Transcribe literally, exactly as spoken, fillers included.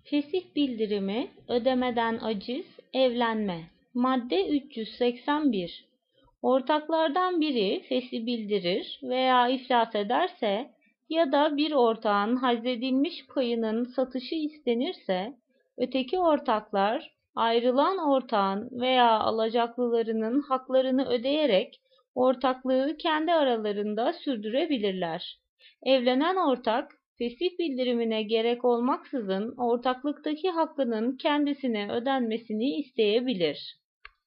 Fesih bildirimi, ödemeden aciz, evlenme. Madde üç yüz seksen bir. Ortaklardan biri fesih bildirir veya iflas ederse ya da bir ortağın haczedilmiş payının satışı istenirse, öteki ortaklar ayrılan ortağın veya alacaklılarının haklarını ödeyerek ortaklığı kendi aralarında sürdürebilirler. Evlenen ortak, fesih bildirimine gerek olmaksızın ortaklıktaki hakkının kendisine ödenmesini isteyebilir.